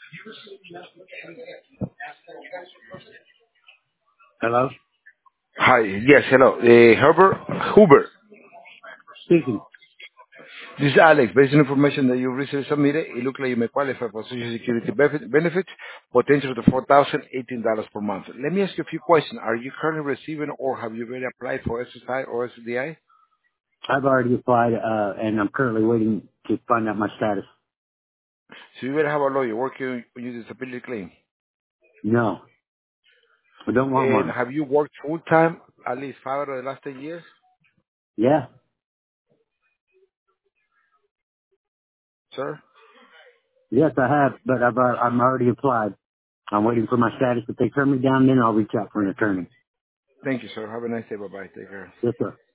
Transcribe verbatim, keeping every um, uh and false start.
Hello? Hi. Yes, hello. Uh, Herbert Huber. Speaking. This is Alex. Based on information that you recently submitted, it looks like you may qualify for Social Security benefit- benefits, potential to four thousand eighteen dollars per month. Let me ask you a few questions. Are you currently receiving or have you already applied for S S I or S D I? I've already applied, uh, and I'm currently waiting to find out my status. So you will have a lawyer working on your disability claim. No, I don't want And one. have you worked full time at least five out of the last ten years, Yeah. sir? Yes, I have, but I've, uh, I'm already applied. I'm waiting for my status. If they turn me down, then I'll reach out for an attorney. Thank you, sir. Have a nice day. Bye-bye. Take care. Yes, sir.